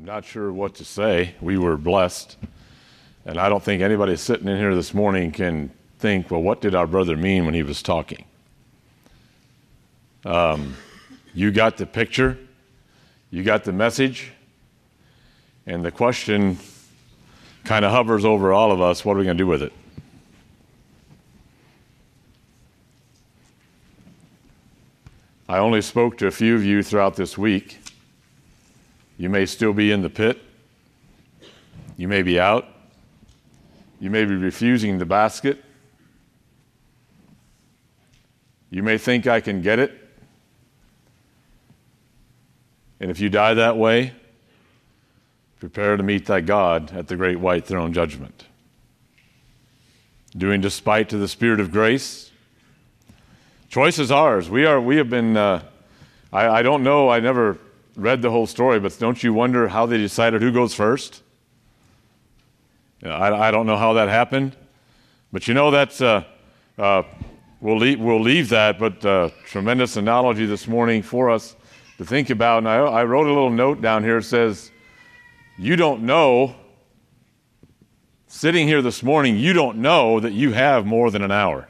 not sure what to say. We were blessed. And I don't think anybody sitting in here this morning can think, well, what did our brother mean when he was talking? You got the picture. You got the message. And the question kind of hovers over all of us. What are we going to do with it? I only spoke to a few of you throughout this week. You may still be in the pit. You may be out. You may be refusing the basket. You may think I can get it. And if you die that way, prepare to meet thy God at the great white throne judgment. Doing despite to the Spirit of grace. Choice is ours. We have been, I don't know, I never read the whole story, but don't you wonder how they decided who goes first? I don't know how that happened. But that's, we'll leave that, but tremendous analogy this morning for us to think about. And I wrote a little note down here. It says, you don't know, sitting here this morning, you don't know that you have more than an hour.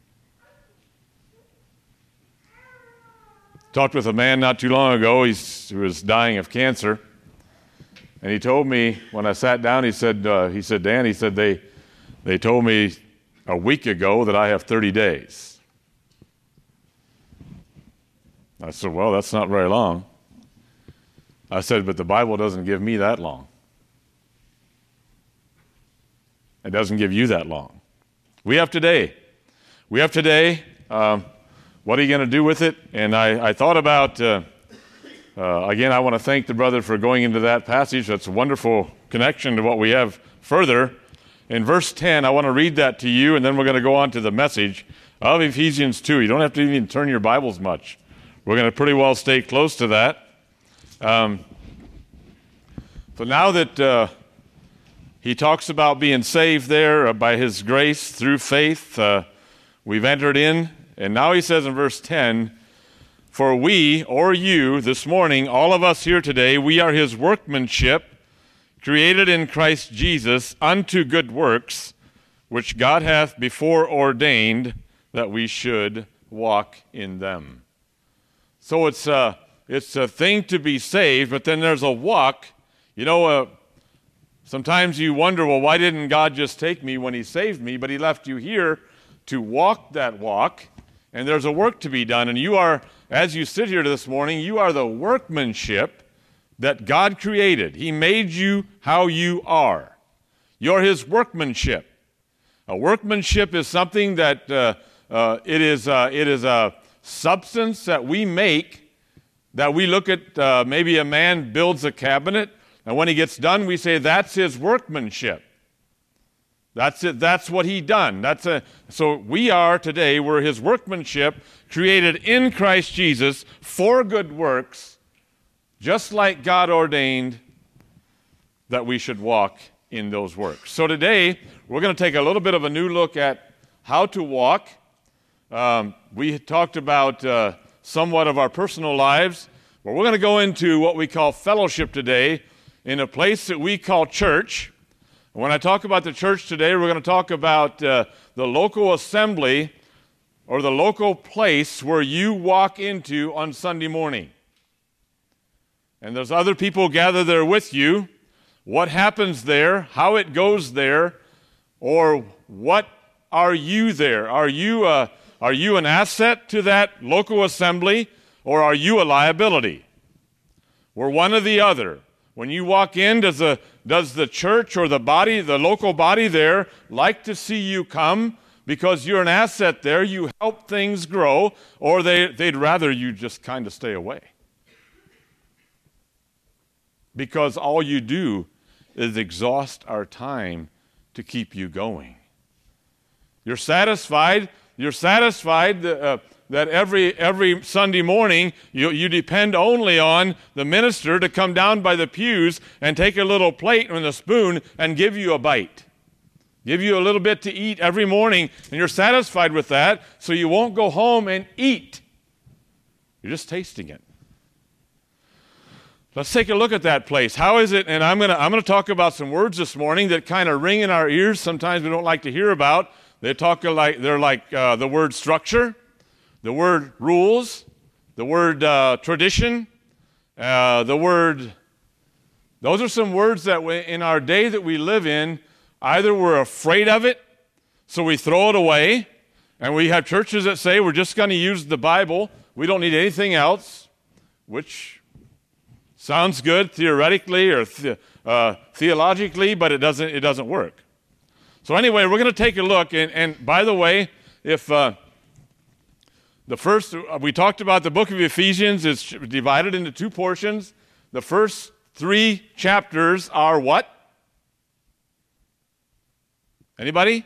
Talked with a man not too long ago. He was dying of cancer. And he told me, when I sat down, he said, Dan, they told me a week ago that I have 30 days. I said, well, that's not very long. I said, but the Bible doesn't give me that long. It doesn't give you that long. We have today. What are you going to do with it? And I thought about, again, I want to thank the brother for going into that passage. That's a wonderful connection to what we have further. In verse 10, I want to read that to you, and then we're going to go on to the message of Ephesians 2. You don't have to even turn your Bibles much. We're going to pretty well stay close to that. So now that he talks about being saved there by his grace through faith, we've entered in. And now he says in verse 10, for we, or you, this morning, all of us here today, we are his workmanship, created in Christ Jesus unto good works, which God hath before ordained that we should walk in them. So it's a thing to be saved, but then there's a walk. Sometimes you wonder, well, why didn't God just take me when he saved me? But he left you here to walk that walk. And there's a work to be done. And you are, as you sit here this morning, you are the workmanship that God created. He made you how you are. You're his workmanship. A workmanship is something that it is a substance that we make, that we look at. Maybe a man builds a cabinet, and when he gets done, we say, that's his workmanship. That's it. That's what he done. So we are today, we're his workmanship, created in Christ Jesus for good works, just like God ordained that we should walk in those works. So today, we're going to take a little bit of a new look at how to walk. We talked about somewhat of our personal lives, but we're going to go into what we call fellowship today in a place that we call church. When I talk about the church today, we're going to talk about the local assembly or the local place where you walk into on Sunday morning. And there's other people gathered there with you. What happens there, how it goes there, or what are you there? Are you an asset to that local assembly, or are you a liability? We're one or the other. When you walk in, does the church or the body, the local body there, like to see you come because you're an asset there, you help things grow, or they'd rather you just kind of stay away? Because all you do is exhaust our time to keep you going. You're satisfied that every Sunday morning you depend only on the minister to come down by the pews and take a little plate and a spoon and give you a bite. Give you a little bit to eat every morning, and you're satisfied with that, so you won't go home and eat. You're just tasting it. Let's take a look at that place. How is it? And I'm gonna talk about some words this morning that kind of ring in our ears. Sometimes we don't like to hear about. They're like the word structure, the word rules, the word tradition, the word. Those are some words that in our day that we live in, either we're afraid of it, so we throw it away, and we have churches that say we're just going to use the Bible. We don't need anything else, which sounds good theoretically or theologically, but it doesn't work. So anyway, we're going to take a look. And by the way, if we talked about the book of Ephesians is divided into two portions. The first 3 chapters are what? Anybody?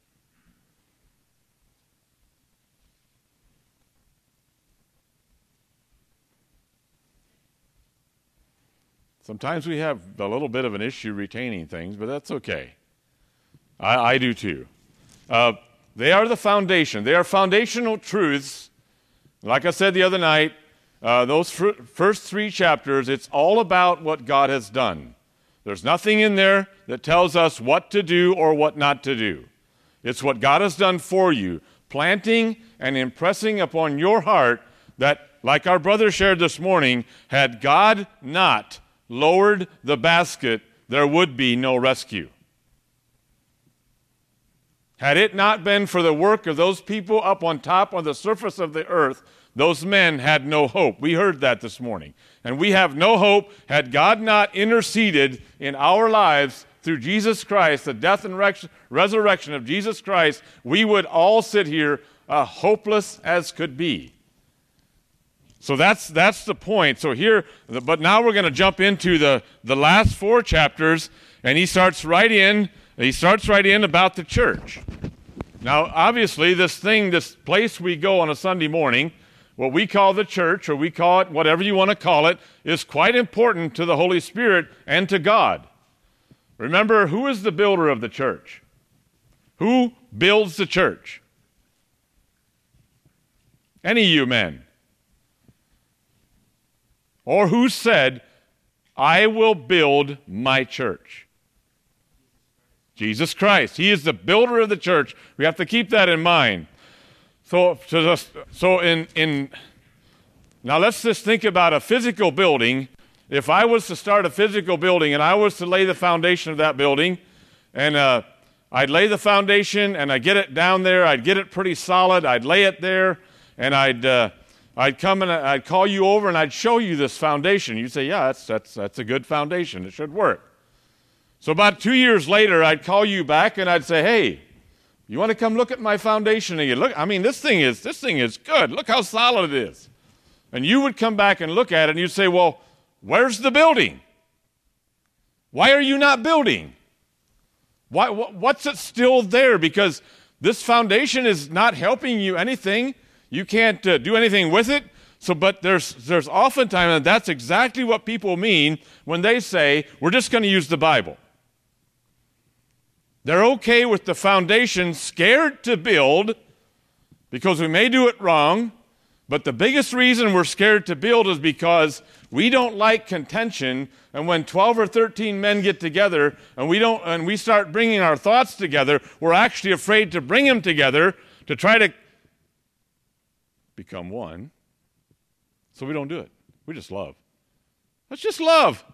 Sometimes we have a little bit of an issue retaining things, but that's okay. I do too. They are the foundation. They are foundational truths. Like I said the other night, those first 3 chapters, it's all about what God has done. There's nothing in there that tells us what to do or what not to do. It's what God has done for you, planting and impressing upon your heart that, like our brother shared this morning, had God not lowered the basket, there would be no rescue. Had it not been for the work of those people up on top on the surface of the earth, those men had no hope. We heard that this morning. And we have no hope had God not interceded in our lives through Jesus Christ, the death and resurrection of Jesus Christ. We would all sit here hopeless as could be. So that's the point. So here, but now we're going to jump into the last 4 chapters, and he starts right in about the church. Now, obviously, this place we go on a Sunday morning, what we call the church, or we call it whatever you want to call it, is quite important to the Holy Spirit and to God. Remember, who is the builder of the church? Who builds the church? Any of you men. Or who said, I will build my church? Jesus Christ. He is the builder of the church. We have to keep that in mind. Now let's just think about a physical building. If I was to start a physical building and I was to lay the foundation of that building, and I'd lay the foundation and I'd get it down there, I'd get it pretty solid, I'd lay it there, and I'd come and I'd call you over and I'd show you this foundation. You'd say, yeah, that's a good foundation. It should work. So about 2 years later, I'd call you back and I'd say, hey, you want to come look at my foundation again? Look, I mean, this thing is good. Look how solid it is. And you would come back and look at it and you'd say, well, where's the building? Why are you not building? What's it still there? Because this foundation is not helping you anything. You can't do anything with it. So, but there's oftentimes, and that's exactly what people mean when they say, we're just going to use the Bible. They're okay with the foundation, scared to build, because we may do it wrong, but the biggest reason we're scared to build is because we don't like contention, and when 12 or 13 men get together, and we start bringing our thoughts together, we're actually afraid to bring them together to try to become one. So we don't do it. We just love. Let's just love.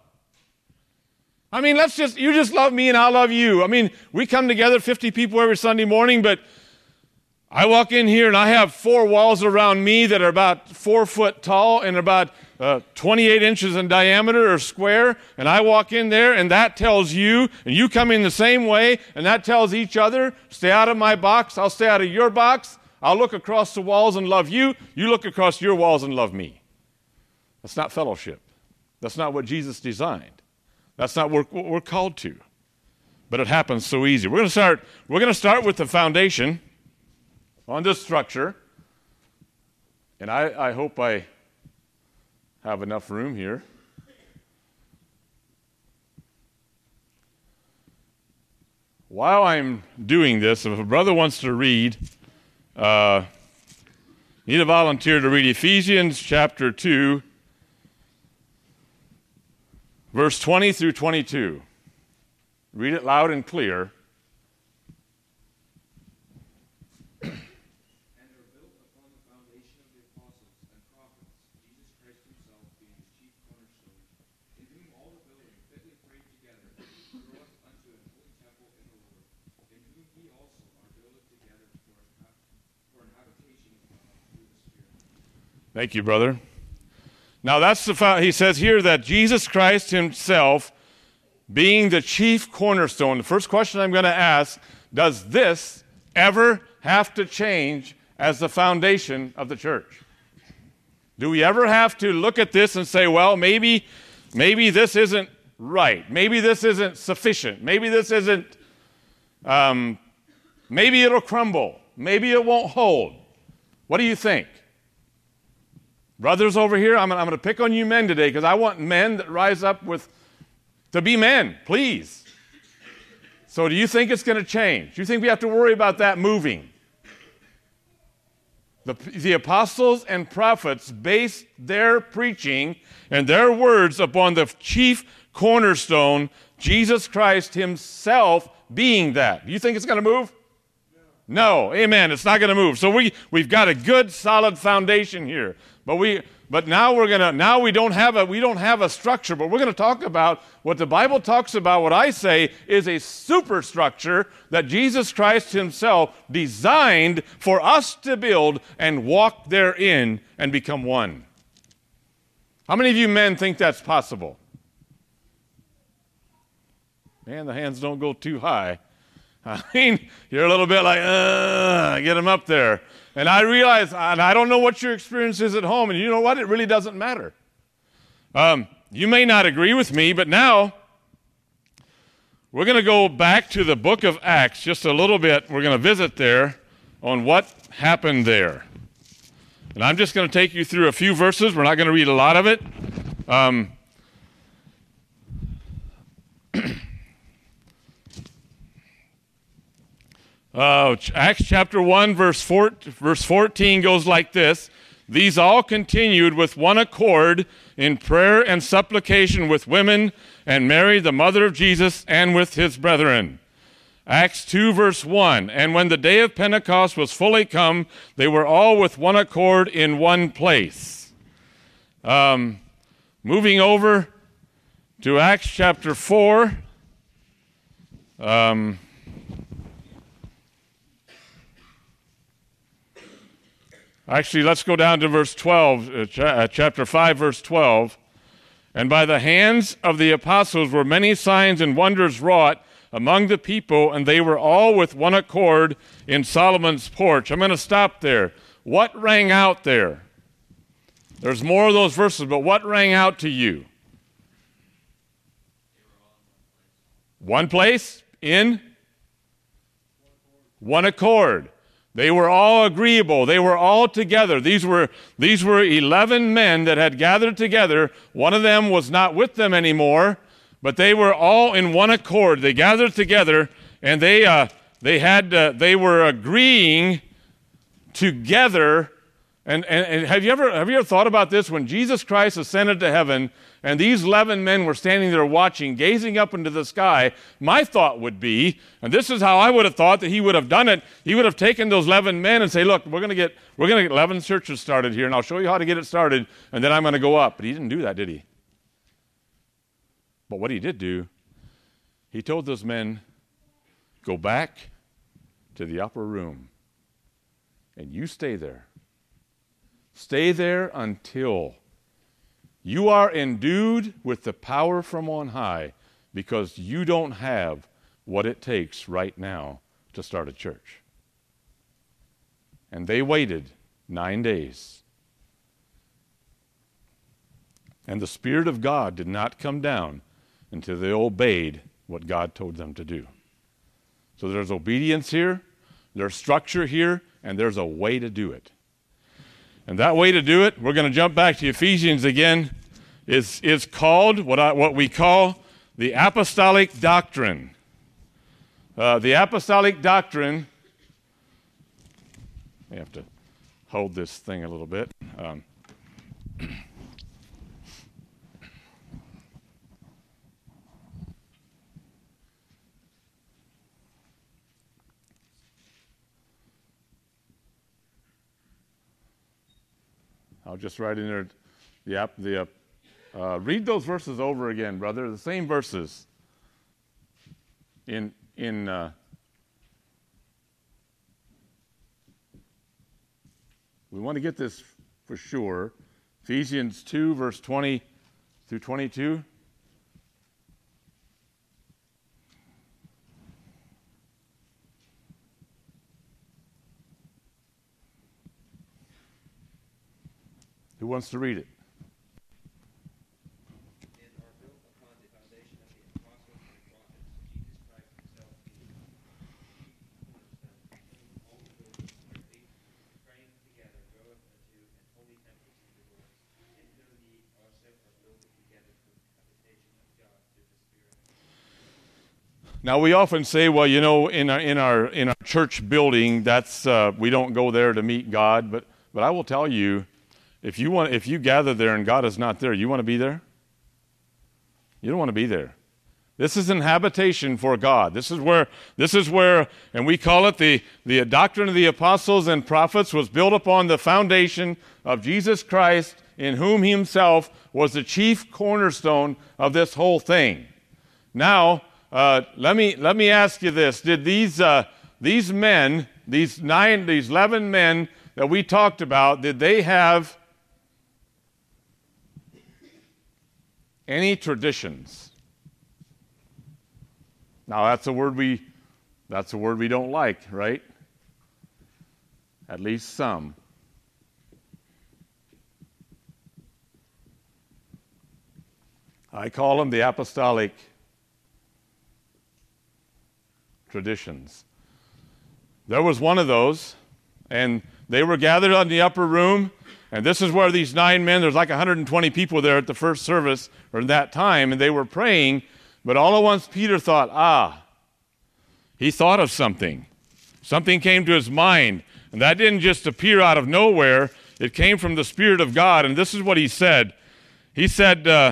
I mean, you just love me and I'll love you. I mean, we come together, 50 people every Sunday morning, but I walk in here and I have 4 walls around me that are about 4 foot tall and about 28 inches in diameter or square, and I walk in there and that tells you, and you come in the same way, and that tells each other, stay out of my box, I'll stay out of your box, I'll look across the walls and love you, you look across your walls and love me. That's not fellowship. That's not what Jesus designed. That's not what we're called to. But it happens so easy. We're going to start with the foundation on this structure. And I hope I have enough room here. While I'm doing this, if a brother wants to read, need a volunteer to read Ephesians chapter 2. verse 20 through 22. Read it loud and clear. Thank you, brother. Now that's he says here that Jesus Christ himself being the chief cornerstone. The first question I'm going to ask, does this ever have to change as the foundation of the church? Do we ever have to look at this and say, well, maybe this isn't right. Maybe this isn't sufficient. Maybe this isn't, maybe it'll crumble. Maybe it won't hold. What do you think? Brothers over here, I'm going to pick on you men today because I want men that rise up to be men, please. So do you think it's going to change? Do you think we have to worry about that moving? The apostles and prophets based their preaching and their words upon the chief cornerstone, Jesus Christ himself being that. Do you think it's going to move? No. Amen. It's not going to move. So we've got a good solid foundation here. But now we don't have a structure, but we're going to talk about what the Bible talks about. What I say is a superstructure that Jesus Christ himself designed for us to build and walk therein and become one. How many of you men think that's possible? Man, the hands don't go too high. I mean, you're a little bit like, get them up there. And I realize, and I don't know what your experience is at home, and you know what? It really doesn't matter. You may not agree with me, but now we're going to go back to the book of Acts just a little bit. We're going to visit there on what happened there. And I'm just going to take you through a few verses. We're not going to read a lot of it. Acts chapter 1, verse 14 goes like this. These all continued with one accord in prayer and supplication with women and Mary, the mother of Jesus, and with his brethren. Acts 2, verse 1. And when the day of Pentecost was fully come, they were all with one accord in one place. Moving over to Acts chapter 4. Actually, let's go down to verse 12, chapter 5, verse 12. And by the hands of the apostles were many signs and wonders wrought among the people, and they were all with one accord in Solomon's porch. I'm going to stop there. What rang out there? There's more of those verses, but what rang out to you? One place in one accord. They were all agreeable. They were all together. These were 11 men that had gathered together. One of them was not with them anymore, but they were all in one accord. They gathered together, and they were agreeing together. And have you ever thought about this? When Jesus Christ ascended to heaven, and these 11 men were standing there watching, gazing up into the sky, my thought would be, and this is how I would have thought that he would have done it, he would have taken those 11 men and say, look, we're going to get 11 churches started here, and I'll show you how to get it started, and then I'm going to go up. But he didn't do that, did he? But what he did do, he told those men, go back to the upper room, and you stay there. Stay there until you are endued with the power from on high, because you don't have what it takes right now to start a church. And they waited 9 days. And the Spirit of God did not come down until they obeyed what God told them to do. So there's obedience here, there's structure here, and there's a way to do it. And that way to do it, we're going to jump back to Ephesians again, is called what we call the apostolic doctrine. The apostolic doctrine, I have to hold this thing a little bit. I'll just write in there. Read those verses over again, brother. The same verses. We want to get this for sure. Ephesians 2, verse 20 through 22. Who wants to read it? And are built upon the foundation of the apostles and prophets, Jesus Christ himself being the chief cornerstone, whom all the builders are praying together groweth unto an holy temple in the Lord, in whom ye also are built together for the habitation of God through the Spirit. Now we often say, well, you know, in our church building, that's we don't go there to meet God, but I will tell you, if you gather there and God is not there, you want to be there? You don't want to be there. This is an habitation for God. This is where, and we call it the doctrine of the apostles and prophets was built upon the foundation of Jesus Christ, in whom he himself was the chief cornerstone of this whole thing. Now, let me ask you this: did these 11 men that we talked about, did they have any traditions? Now that's a word we don't like, right? At least some. I call them the apostolic traditions. There was one of those, and they were gathered in the upper room. And this is where these 9 men, there's like 120 people there at the first service, or that time, and they were praying, but all at once Peter thought, he thought of something. Something came to his mind, and that didn't just appear out of nowhere. It came from the Spirit of God, and this is what he said. He said,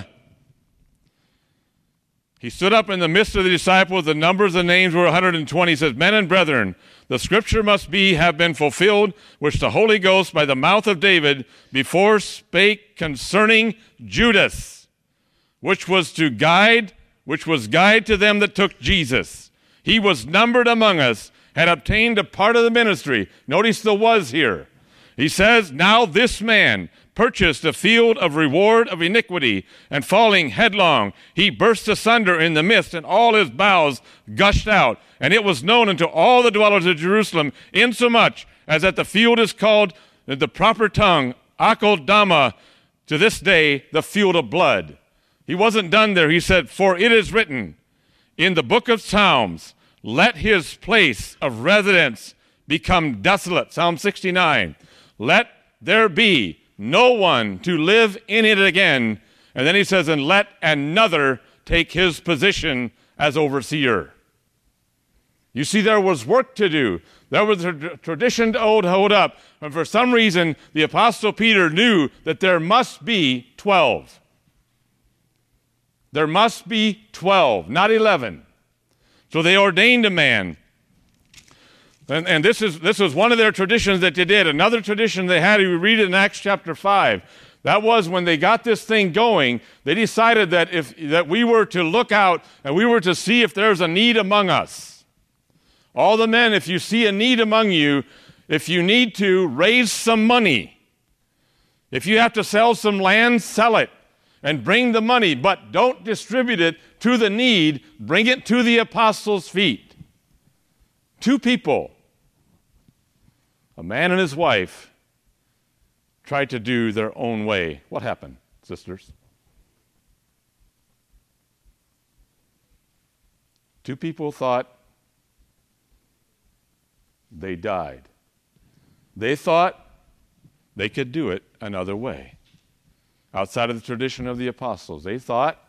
he stood up in the midst of the disciples, the numbers of the names were 120. He says, men and brethren, the scripture must have been fulfilled, which the Holy Ghost by the mouth of David before spake concerning Judas, which was guide to them that took Jesus. He was numbered among us, had obtained a part of the ministry. Notice the was here. He says, now this man purchased a field of reward of iniquity, and falling headlong, he burst asunder in the midst, and all his bowels gushed out. And it was known unto all the dwellers of Jerusalem, insomuch as that the field is called the proper tongue, Akeldama, to this day, the field of blood. He wasn't done there. He said, for it is written in the book of Psalms, let his place of residence become desolate. Psalm 69. Let there be no one to live in it again. And then he says, and let another take his position as overseer. You see, there was work to do. There was a tradition to hold up. And for some reason, the Apostle Peter knew that there must be 12. There must be 12, not 11. So they ordained a man. And this was one of their traditions that they did. Another tradition they had, you read it in Acts chapter 5. That was when they got this thing going, they decided that we were to look out and we were to see if there's a need among us. All the men, if you see a need among you, if you need to raise some money, if you have to sell some land, sell it and bring the money, but don't distribute it to the need, bring it to the apostles' feet. 2 people, a man and his wife, tried to do their own way. What happened, sisters? 2 people thought they died. They thought they could do it another way. Outside of the tradition of the apostles, they thought,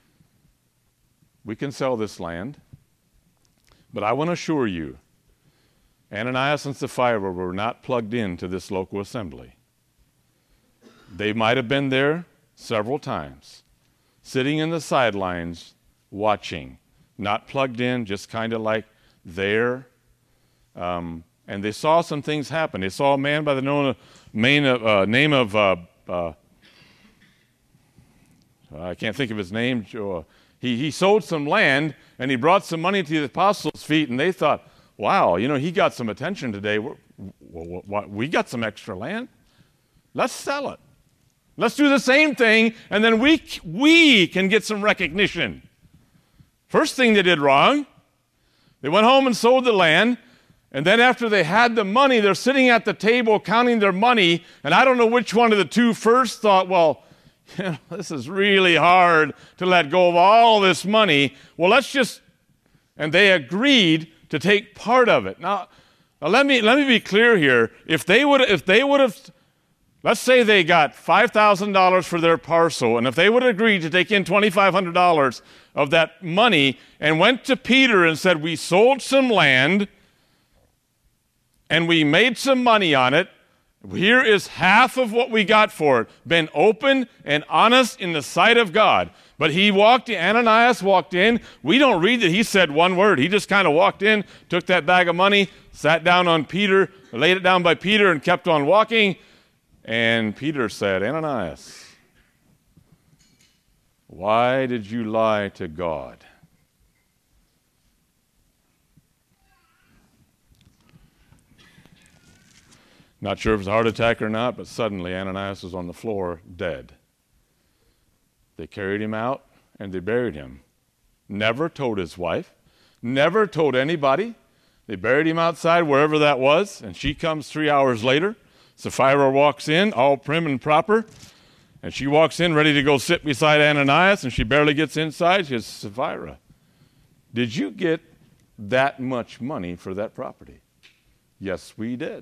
we can sell this land, but I want to assure you, Ananias and Sapphira were not plugged into this local assembly. They might have been there several times, sitting in the sidelines, watching, not plugged in, just kind of like there. And they saw some things happen. They saw a man by the name of I can't think of his name. He sold some land, and he brought some money to the apostles' feet, and they thought, wow, he got some attention today. We got some extra land. Let's sell it. Let's do the same thing, and then we can get some recognition. First thing they did wrong, they went home and sold the land, and then after they had the money, they're sitting at the table counting their money, and I don't know which one of the two first thought, well, this is really hard to let go of all this money. Well, and they agreed to take part of it. Now let me be clear here. If they would have, let's say they got $5,000 for their parcel, and if they would have agreed to take in $2,500 of that money and went to Peter and said, we sold some land and we made some money on it, here is half of what we got for it. Been open and honest in the sight of God. But Ananias walked in. We don't read that he said one word. He just kind of walked in, took that bag of money, sat down on Peter, laid it down by Peter, and kept on walking. And Peter said, Ananias, why did you lie to God? Not sure if it was a heart attack or not, but suddenly Ananias was on the floor, dead. They carried him out and they buried him. Never told his wife, never told anybody. They buried him outside wherever that was, and she comes 3 hours later. Sapphira walks in, all prim and proper, and she walks in ready to go sit beside Ananias, and she barely gets inside. She says, Sapphira, did you get that much money for that property? Yes, we did.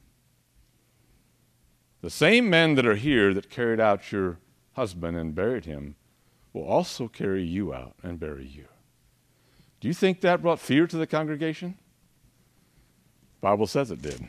The same men that are here that carried out your husband and buried him will also carry you out and bury you. Do you think that brought fear to the congregation? The Bible says it did.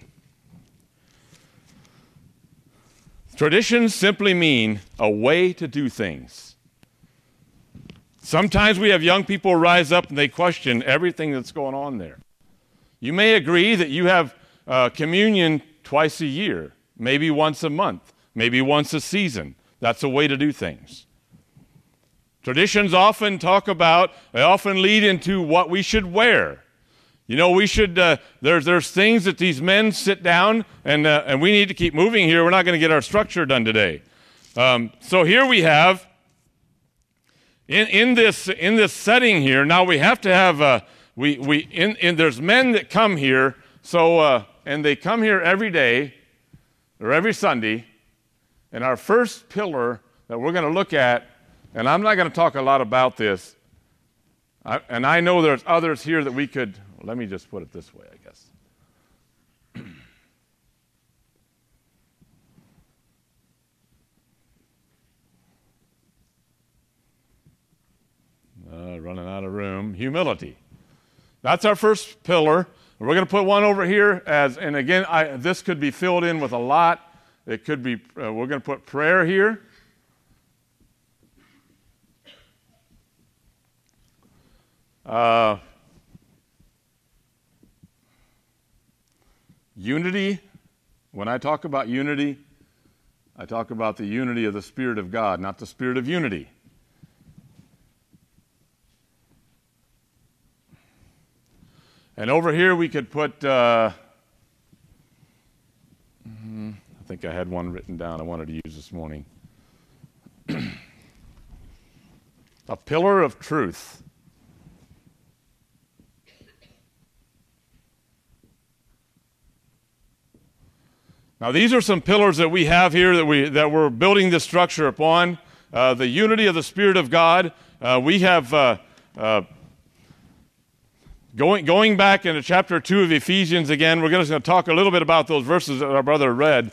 Traditions simply mean a way to do things. Sometimes we have young people rise up and they question everything that's going on there. You may agree that you have communion twice a year, maybe once a month, maybe once a season. That's a way to do things. Traditions often they often lead into what we should wear. We should, there's things that these men sit down, and we need to keep moving here. We're not going to get our structure done today. So here we have, in this setting here, now we have to have, there's men that come here, and they come here every day, or every Sunday, and our first pillar that we're going to look at, and I'm not going to talk a lot about this, and I know there's others here that we could, let me just put it this way, I guess. Running out of room. Humility. That's our first pillar. We're going to put one over here and again, this could be filled in with a lot. It could be, we're going to put prayer here. Unity. When I talk about unity, I talk about the unity of the Spirit of God, not the spirit of unity. And over here we could put, I think I had one written down I wanted to use this morning. A pillar of truth. Now these are some pillars that we have here that we're building this structure upon. The unity of the Spirit of God. We have going back into chapter 2 of Ephesians again. We're just going to talk a little bit about those verses that our brother read.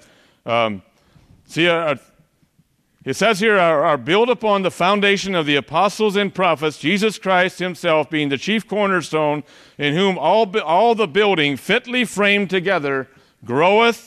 It says here, are built upon the foundation of the apostles and prophets, Jesus Christ himself being the chief cornerstone, in whom all the building fitly framed together groweth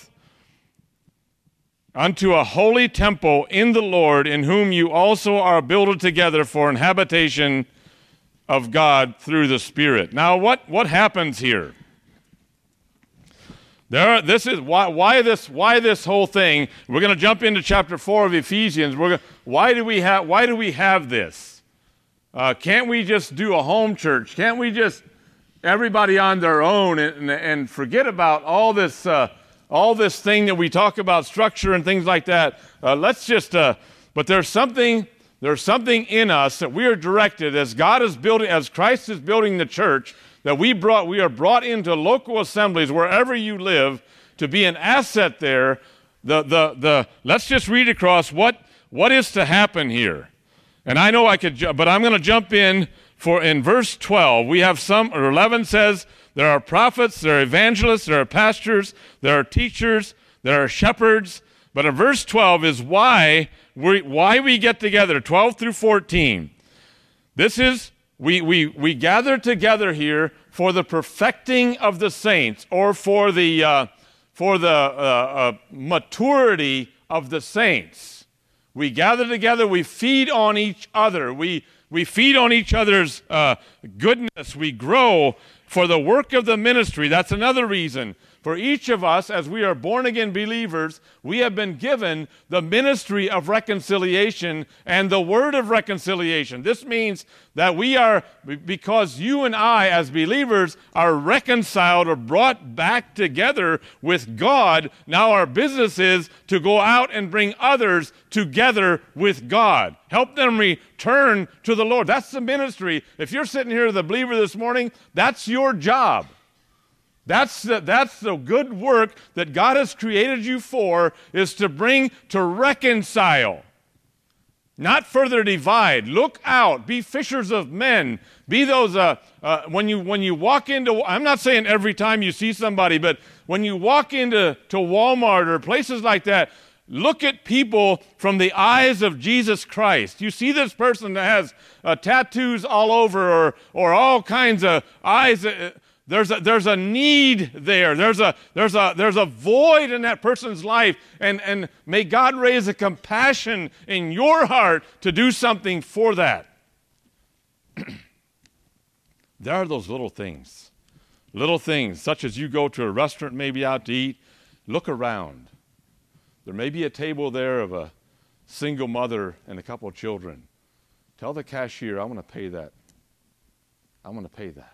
unto a holy temple in the Lord, in whom you also are builded together for an habitation of God through the Spirit. Now, what happens here? This is why this whole thing. We're going to jump into chapter 4 of Ephesians. Why do we have this? Can't we just do a home church? Can't we just everybody on their own and forget about all this thing that we talk about, structure and things like that? But there's something in us that we are directed as God is building, as Christ is building the church, that we are brought into local assemblies wherever you live to be an asset there. Let's just read across what is to happen here. And I know I could, but I'm going to jump in verse 12. We have 11 says, there are prophets, there are evangelists, there are pastors, there are teachers, there are shepherds. But in verse 12 is why we get together, 12 through 14. This is, we gather together here for the perfecting of the saints, or for the maturity of the saints. We gather together, we feed on each other, we feed on each other's goodness, we grow for the work of the ministry. That's another reason. For each of us, as we are born-again believers, we have been given the ministry of reconciliation and the word of reconciliation. This means that we are, because you and I, as believers, are reconciled or brought back together with God, now our business is to go out and bring others together with God. Help them return to the Lord. That's the ministry. If you're sitting here as a believer this morning, that's your job. That's the good work that God has created you for, is to reconcile, not further divide. Look out, be fishers of men. Be those, when you walk into, I'm not saying every time you see somebody, but when you walk into Walmart or places like that, look at people from the eyes of Jesus Christ. You see this person that has tattoos all over or all kinds of eyes. There's a need there. There's a void in that person's life, and may God raise a compassion in your heart to do something for that. There are those little things such as you go to a restaurant maybe out to eat. Look around. There may be a table there of a single mother and a couple of children. Tell the cashier, I want to pay that. I want to pay that.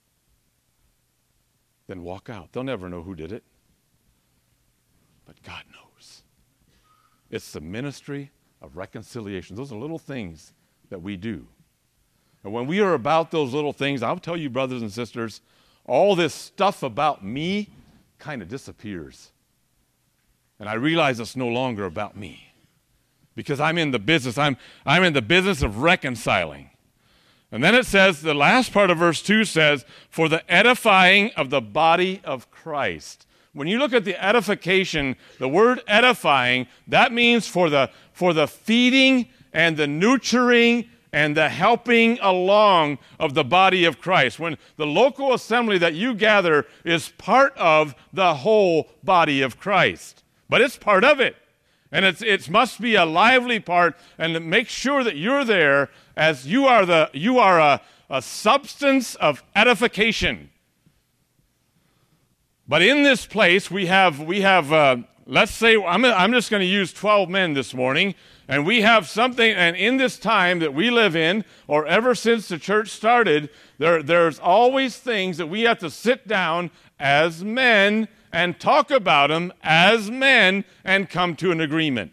Then walk out. They'll never know who did it. But God knows. It's the ministry of reconciliation. Those are little things that we do. And when we are about those little things, I'll tell you, brothers and sisters, all this stuff about me kind of disappears. And I realize it's no longer about me. Because I'm in the business. I'm in the business of reconciling. And then it says, the last part of verse 2 says, for the edifying of the body of Christ. When you look at the edification, the word edifying, that means for the feeding and the nurturing and the helping along of the body of Christ. When the local assembly that you gather is part of the whole body of Christ. But it's part of it. And it must be a lively part, and make sure that you're there, as you are a substance of edification. But in this place we have let's say I'm just going to use 12 men this morning, and we have something. And in this time that we live in, or ever since the church started, there's always things that we have to sit down as men and talk about them as men and come to an agreement.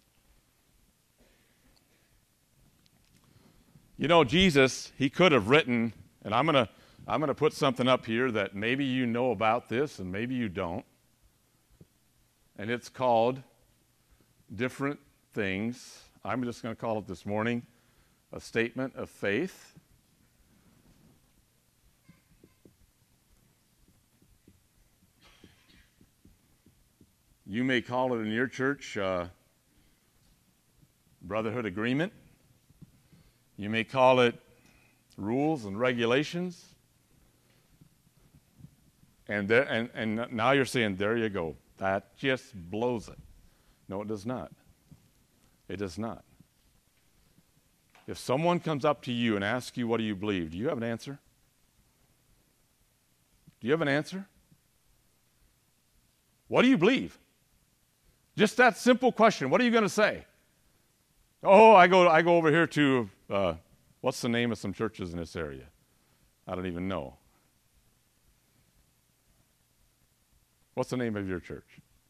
You know, Jesus, he could have written, and I'm gonna put something up here that maybe you know about this and maybe you don't. And it's called Different Things. I'm just going to call it this morning a statement of faith. You may call it in your church brotherhood agreement. You may call it rules and regulations. And now you're saying, there you go. That just blows it. No, it does not. It does not. If someone comes up to you and asks you, what do you believe? Do you have an answer? Do you have an answer? What do you believe? Just that simple question. What are you going to say? Oh, I go over here to, what's the name of some churches in this area? I don't even know. What's the name of your church?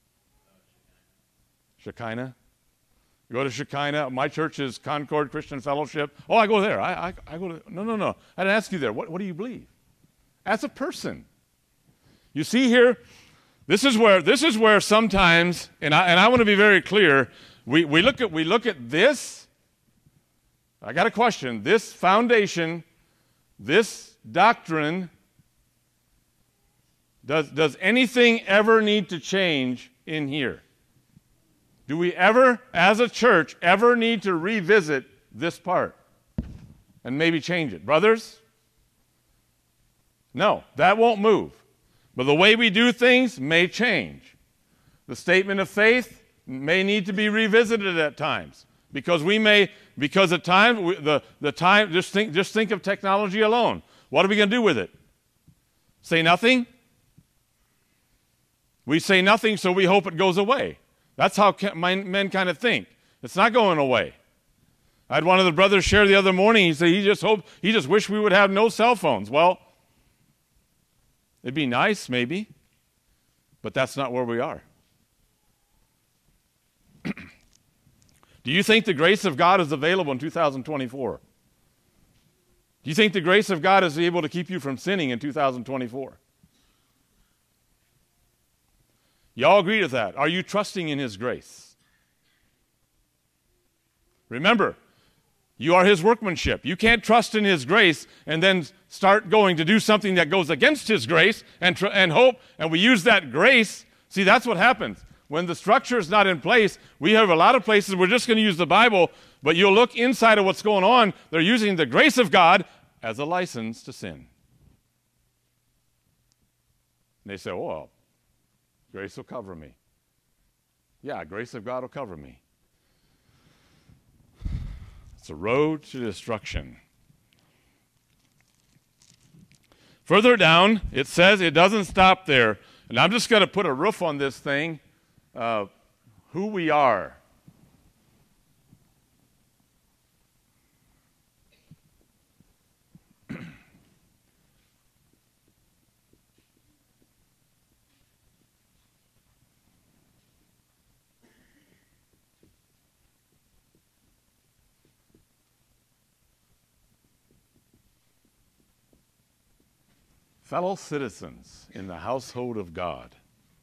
Shekinah? You go to Shekinah. My church is Concord Christian Fellowship. Oh, I go there. I go to, no. I didn't ask you there. What do you believe? As a person. You see here, this is where sometimes, and I want to be very clear, we look at this. I got a question. This foundation, this doctrine, does anything ever need to change in here? Do we ever, as a church, ever need to revisit this part and maybe change it? Brothers? No, that won't move. But the way we do things may change. The statement of faith may need to be revisited at times because at times the time. Just think of technology alone. What are we going to do with it? Say nothing? We say nothing, so we hope it goes away. That's how men kind of think. It's not going away. I had one of the brothers share the other morning. He said he just wished we would have no cell phones. Well, it'd be nice, maybe, but that's not where we are. Do you think the grace of God is available in 2024? Do you think the grace of God is able to keep you from sinning in 2024? Y'all agree with that? Are you trusting in His grace? Remember, you are His workmanship. You can't trust in His grace and then start going to do something that goes against His grace and hope, and we use that grace. See, that's what happens. When the structure is not in place, we have a lot of places we're just going to use the Bible, but you'll look inside of what's going on. They're using the grace of God as a license to sin. And they say, oh, well, grace will cover me. Yeah, grace of God will cover me. It's a road to destruction. Further down, it says it doesn't stop there. And I'm just going to put a roof on this thing. Who we are. Fellow citizens in the household of God.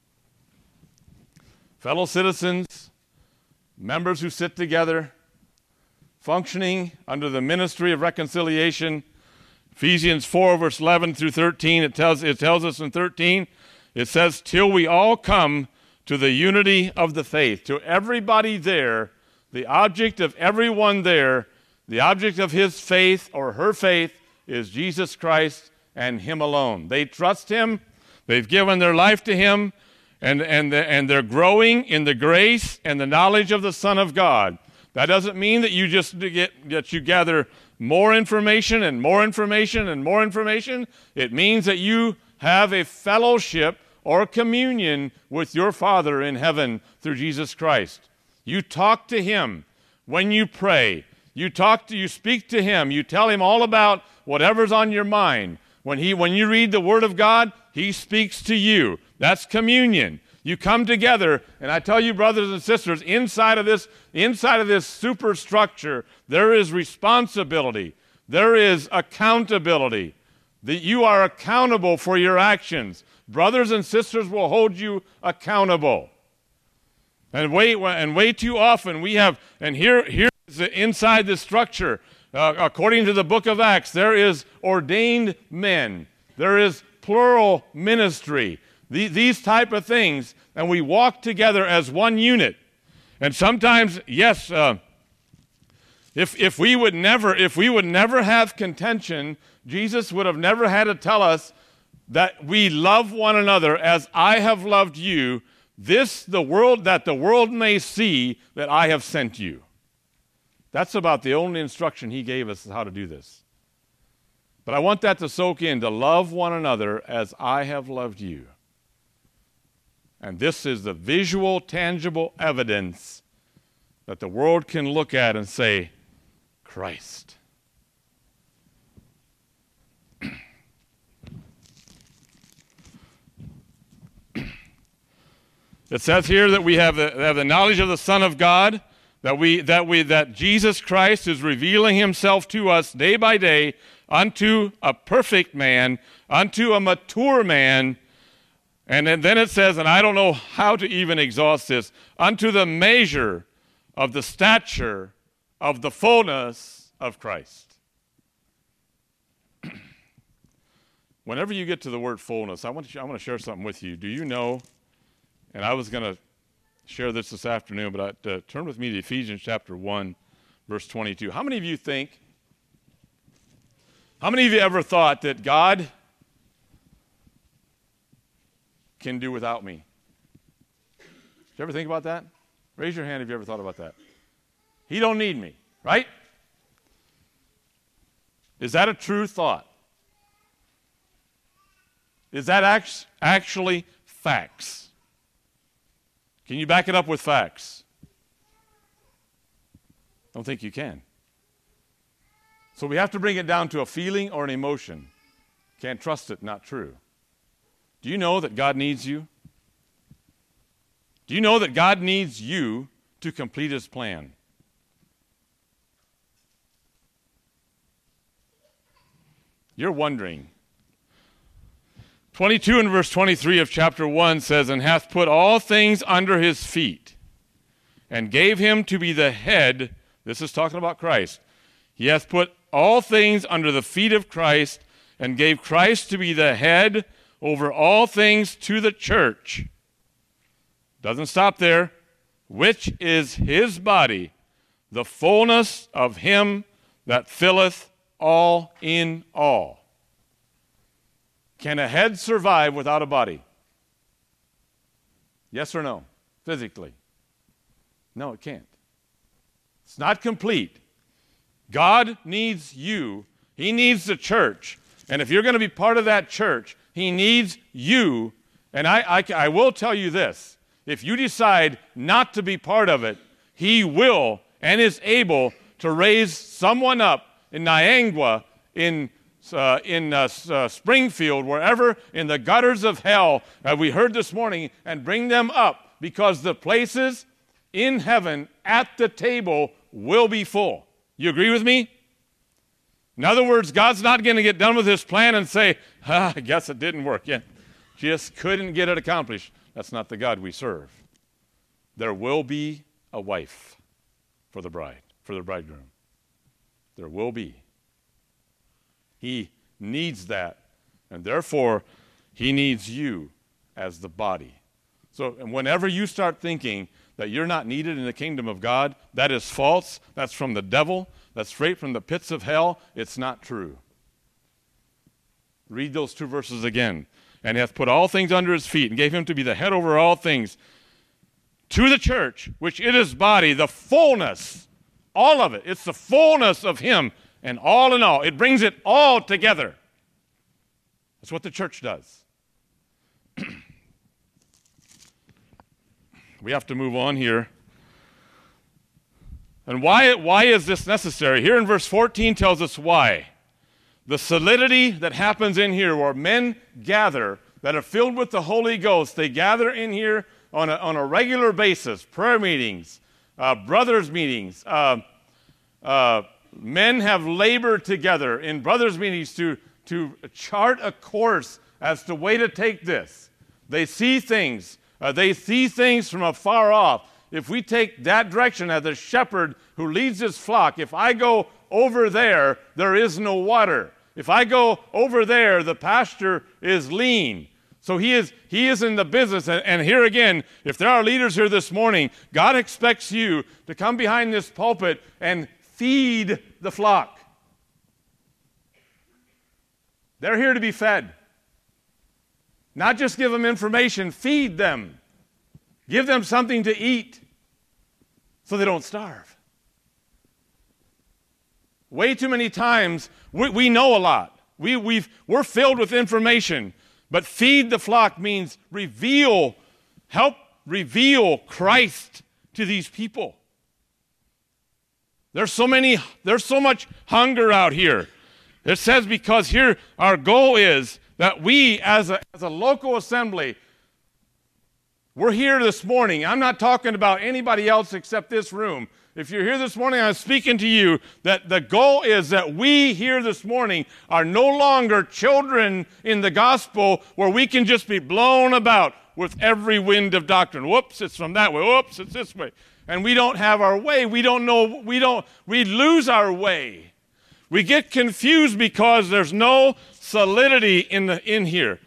Fellow citizens, members who sit together, functioning under the ministry of reconciliation. Ephesians 4, verse 11 through 13, it tells us in 13, it says, till we all come to the unity of the faith. To everybody there, the object of everyone there, the object of his faith or her faith is Jesus Christ and Him alone. They trust Him. They've given their life to Him. And they're growing in the grace and the knowledge of the Son of God. That doesn't mean that you gather more information and more information and more information. It means that you have a fellowship or communion with your Father in heaven through Jesus Christ. You talk to Him when you pray. You speak to Him. You tell Him all about whatever's on your mind. When you read the Word of God, He speaks to you. That's communion. You come together, and I tell you, brothers and sisters, inside of this superstructure, there is responsibility. There is accountability. That you are accountable for your actions. Brothers and sisters will hold you accountable. And way too often we have, and here is inside this structure, according to the book of Acts, there is ordained men. There is plural ministry. These type of things, and we walk together as one unit. And sometimes, yes, if we would never have contention, Jesus would have never had to tell us that we love one another as I have loved you. That the world may see that I have sent you. That's about the only instruction He gave us how to do this. But I want that to soak in, to love one another as I have loved you. And this is the visual, tangible evidence that the world can look at and say, Christ. It says here that we have the knowledge of the Son of God, that Jesus Christ is revealing himself to us day by day unto a perfect man, unto a mature man. And then it says, and I don't know how to even exhaust this, unto the measure of the stature of the fullness of Christ. Whenever you get to the word fullness, I want to share something with you. Do you know, and I was going to share this afternoon, but turn with me to Ephesians chapter 1, verse 22. How many of you ever thought that God can do without me? Did you ever think about that? Raise your hand if you ever thought about that. He don't need me, right? Is that a true thought? Is that actually facts? Can you back it up with facts? I don't think you can. So we have to bring it down to a feeling or an emotion. Can't trust it, not true. Do you know that God needs you? Do you know that God needs you to complete his plan? You're wondering. 22 and verse 23 of chapter 1 says, and hath put all things under his feet, and gave him to be the head. This is talking about Christ. He hath put all things under the feet of Christ, and gave Christ to be the head over all things to the church. Doesn't stop there. Which is his body, the fullness of him that filleth all in all. Can a head survive without a body? Yes or no? Physically? No, it can't. It's not complete. God needs you. He needs the church. And if you're going to be part of that church, he needs you. And I will tell you this. If you decide not to be part of it, he will and is able to raise someone up in Niangua, in Springfield, wherever, in the gutters of hell, we heard this morning, and bring them up, because the places in heaven at the table will be full. You agree with me? In other words, God's not going to get done with his plan and say, I guess it didn't work. Yeah, just couldn't get it accomplished. That's not the God we serve. There will be a wife for the bride, for the bridegroom. There will be. He needs that, and therefore, he needs you as the body. So and whenever you start thinking that you're not needed in the kingdom of God, that is false. That's from the devil. That's straight from the pits of hell. It's not true. Read those two verses again. And hath put all things under his feet, and gave him to be the head over all things, to the church, which it is body, the fullness, all of it. It's the fullness of him, and all in all. It brings it all together. That's what the church does. We have to move on here. And why is this necessary? Here in verse 14 tells us why. The solidity that happens in here, where men gather that are filled with the Holy Ghost, they gather in here on a regular basis, prayer meetings, brothers meetings. Men have labored together in brothers meetings to chart a course as to way to take this. They see things. They see things from afar off. If we take that direction as a shepherd who leads his flock, if I go over there, there is no water. If I go over there, the pasture is lean. So he is in the business. And here again, if there are leaders here this morning, God expects you to come behind this pulpit and feed the flock. They're here to be fed. Not just give them information, feed them. Give them something to eat so they don't starve. Way too many times, we know a lot. We're filled with information. But feed the flock means reveal help reveal Christ to these people. There's so much hunger out here. It says because here our goal is that we as a local assembly, we're here this morning. I'm not talking about anybody else except this room. If you're here this morning, I'm speaking to you that the goal is that we here this morning are no longer children in the gospel where we can just be blown about with every wind of doctrine. Whoops, it's from that way. Whoops, it's this way. And we don't have our way. We lose our way. We get confused because there's no solidity in here.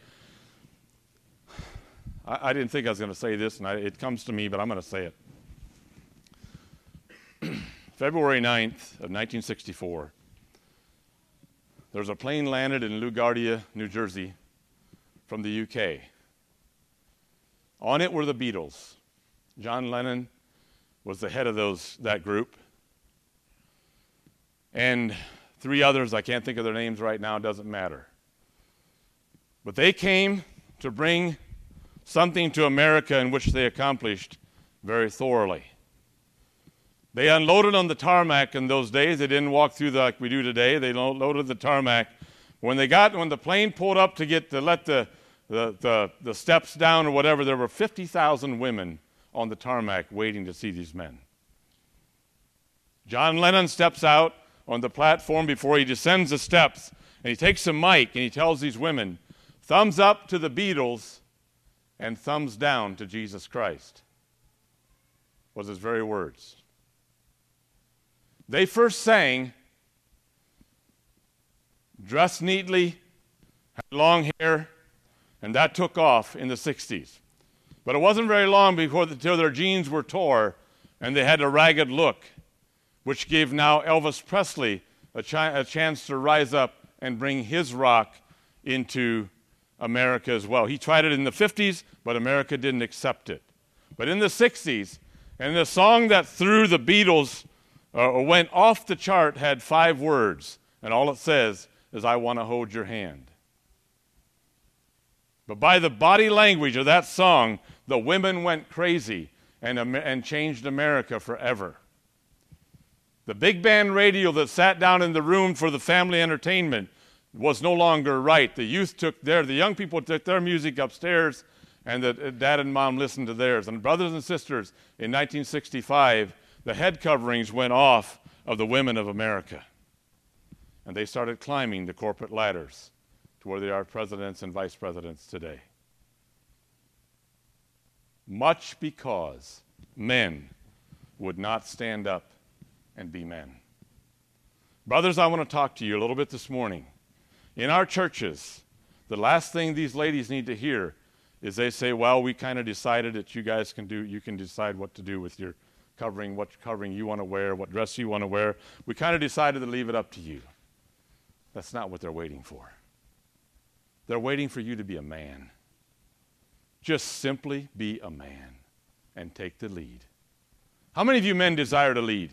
I didn't think I was going to say this, and it comes to me, but I'm going to say it. February 9th of 1964, there was a plane landed in LaGuardia, New Jersey, from the UK. On it were the Beatles. John Lennon was the head of that group. And 3 others, I can't think of their names right now, it doesn't matter. But they came to bring something to America in which they accomplished very thoroughly. They unloaded on the tarmac in those days. They didn't walk through like we do today. They loaded the tarmac. When the plane pulled up to let the steps down or whatever, there were 50,000 women on the tarmac waiting to see these men. John Lennon steps out on the platform before he descends the steps, and he takes a mic and he tells these women, thumbs up to the Beatles and thumbs down to Jesus Christ, was his very words. They first sang, dressed neatly, had long hair, and that took off in the 60s. But it wasn't very long until their jeans were tore and they had a ragged look, which gave now Elvis Presley a chance to rise up and bring his rock into America as well. He tried it in the 50s, but America didn't accept it. But in the 60s, and the song that threw the Beatles went off the chart had 5 words, and all it says is, I want to hold your hand. But by the body language of that song, the women went crazy and changed America forever. The big band radio that sat down in the room for the family entertainment was no longer right. The young people took their music upstairs, and the dad and mom listened to theirs. And brothers and sisters, in 1965, the head coverings went off of the women of America. And they started climbing the corporate ladders to where they are presidents and vice presidents today. Much because men would not stand up and be men. Brothers, I want to talk to you a little bit this morning. In our churches, the last thing these ladies need to hear is they say, well, we kind of decided that you guys can decide what to do with your covering, what covering you want to wear, what dress you want to wear. We kind of decided to leave it up to you. That's not what they're waiting for. They're waiting for you to be a man. Just simply be a man and take the lead. How many of you men desire to lead?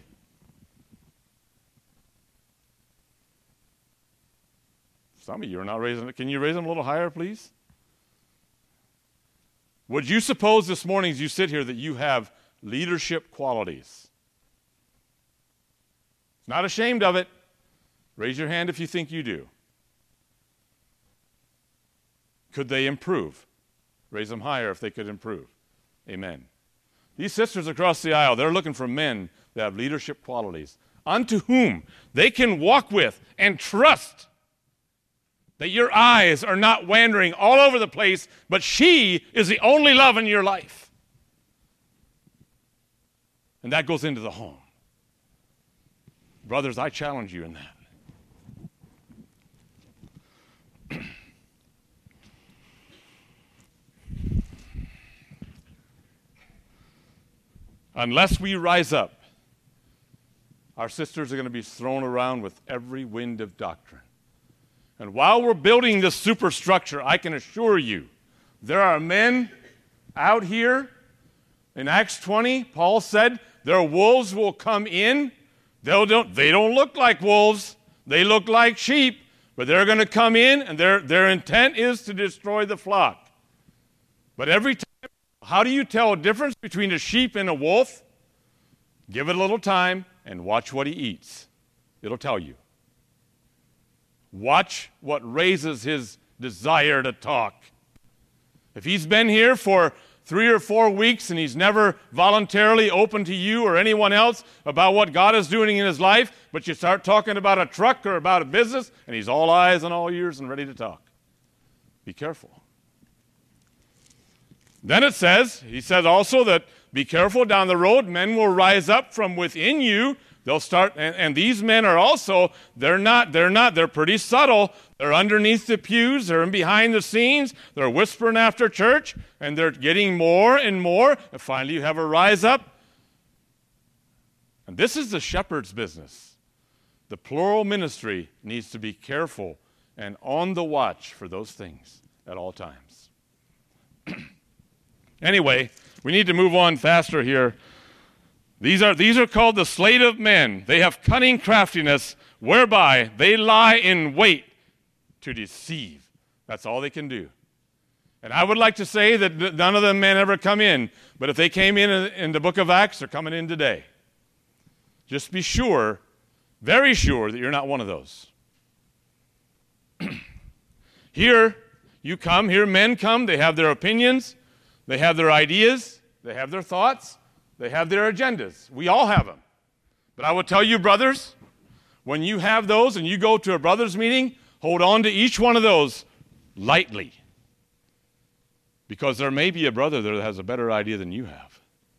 Some of you are not raising it. Can you raise them a little higher, please? Would you suppose this morning as you sit here that you have leadership qualities? Not ashamed of it. Raise your hand if you think you do. Could they improve? Raise them higher if they could improve. Amen. These sisters across the aisle, they're looking for men that have leadership qualities, unto whom they can walk with and trust that your eyes are not wandering all over the place, but she is the only love in your life. And that goes into the home. Brothers, I challenge you in that. Unless we rise up, our sisters are going to be thrown around with every wind of doctrine. And while we're building this superstructure, I can assure you, there are men out here. In Acts 20, Paul said, their wolves will come in. They don't look like wolves. They look like sheep. But they're going to come in, and their intent is to destroy the flock. But every time How do you tell a difference between a sheep and a wolf? Give it a little time and watch what he eats. It'll tell you. Watch what raises his desire to talk. If he's been here for 3 or 4 weeks and he's never voluntarily opened to you or anyone else about what God is doing in his life, but you start talking about a truck or about a business, and he's all eyes and all ears and ready to talk. Be careful. Then he says also that be careful down the road, men will rise up from within you. They'll start, and these men are also, they're pretty subtle. They're underneath the pews, they're in behind the scenes, they're whispering after church, and they're getting more and more, and finally you have a rise up. And this is the shepherd's business. The plural ministry needs to be careful and on the watch for those things at all times. Anyway, we need to move on faster here. These are called the sleight of men. They have cunning craftiness, whereby they lie in wait to deceive. That's all they can do. And I would like to say that none of them men ever come in, but if they came in the book of Acts, they're coming in today. Just be sure, very sure, that you're not one of those. Here men come, they have their opinions, they have their ideas, they have their thoughts, they have their agendas. We all have them. But I will tell you, brothers, when you have those and you go to a brothers' meeting, hold on to each one of those lightly. Because there may be a brother there that has a better idea than you have.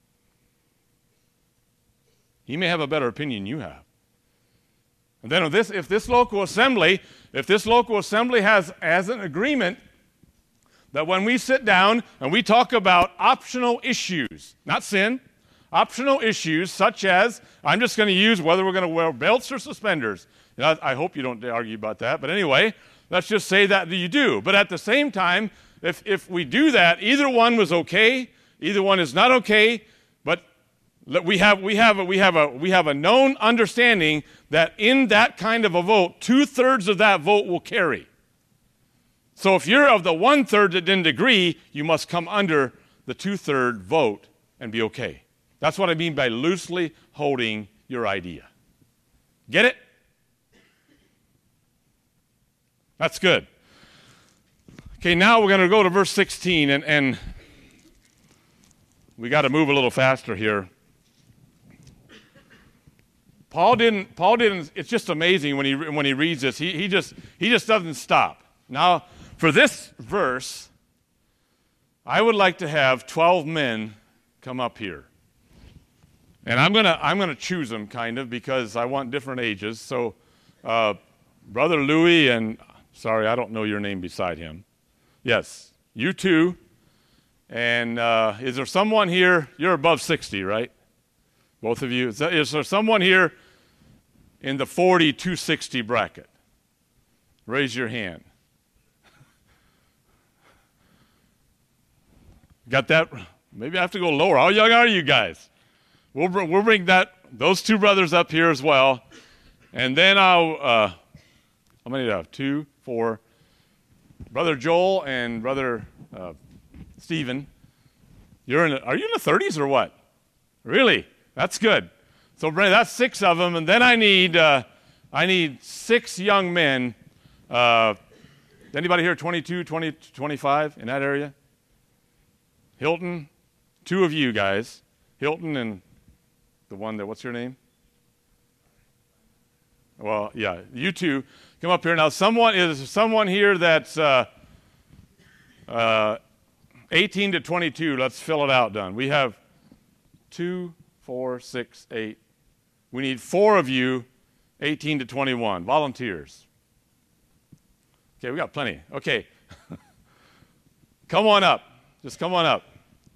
He may have a better opinion you have. And then if this local assembly has an agreement that when we sit down and we talk about optional issues, not sin, optional issues such as, I'm just going to use whether we're going to wear belts or suspenders. I hope you don't argue about that. But anyway, let's just say that you do. But at the same time, if we do that, either one was okay, either one is not okay, but we have a known understanding that in that kind of a vote, 2/3 of that vote will carry. So if you're of the 1/3 that didn't agree, you must come under the 2/3 vote and be okay. That's what I mean by loosely holding your idea. Get it? That's good. Okay, now we're going to go to verse 16, and we got to move a little faster here. Paul didn't, it's just amazing when he reads this. He just doesn't stop. Now, for this verse, I would like to have 12 men come up here. And I'm gonna choose them kind of because I want different ages. So, Brother Louis and sorry, I don't know your name beside him. Yes, you two. And is there someone here? You're above 60, right? Both of you. Is there someone here in the 40 to 60 bracket? Raise your hand. Got that? Maybe I have to go lower. How young are you guys? We'll bring those two brothers up here as well, and then how many do I have? 2, 4. Brother Joel and Brother Stephen. Are you in the 30s or what? Really? That's good. So that's 6 of them, and then I need 6 young men. Anybody here 22, 20, 25 in that area? Hilton, 2 of you guys. Hilton and the one that, what's your name? Well, yeah, you two come up here. Now, is someone here that's 18 to 22? Let's fill it out, done. We have 2, 4, 6, 8. We need 4 of you, 18 to 21, volunteers. Okay, we got plenty. Okay. Come on up. Just come on up.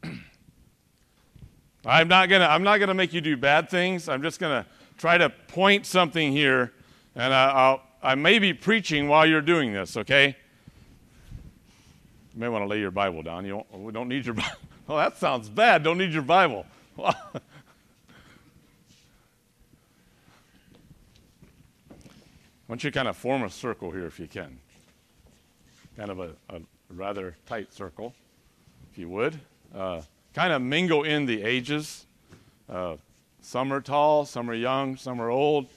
I'm not gonna make you do bad things. I'm just gonna try to point something here, and I may be preaching while you're doing this. Okay? You may want to lay your Bible down. We don't need your Bible. Oh, that sounds bad. Don't need your Bible. Why don't you kind of form a circle here if you can? Kind of a rather tight circle, if you would. kind of mingle in the ages. Some are tall, some are young, some are old.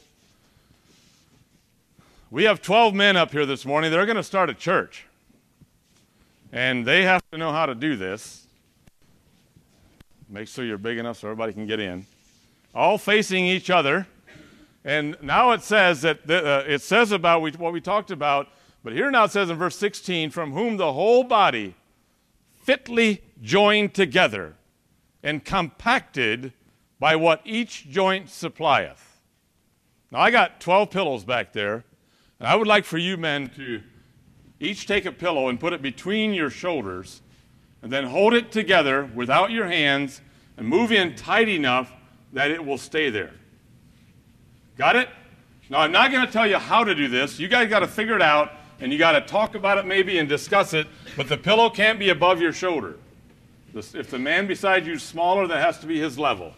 We have 12 men up here this morning. They're going to start a church. And they have to know how to do this. Make sure you're big enough so everybody can get in. All facing each other. And now it says that it says about what we talked about, but here now it says in verse 16, from whom the whole body fitly joined together and compacted by what each joint supplieth. Now I got 12 pillows back there, and I would like for you men to each take a pillow and put it between your shoulders, and then hold it together without your hands and move in tight enough that it will stay there. Got it? Now, I'm not going to tell you how to do this. You guys got to figure it out, and you got to talk about it maybe and discuss it, but the pillow can't be above your shoulder. If the man beside you is smaller, that has to be his level.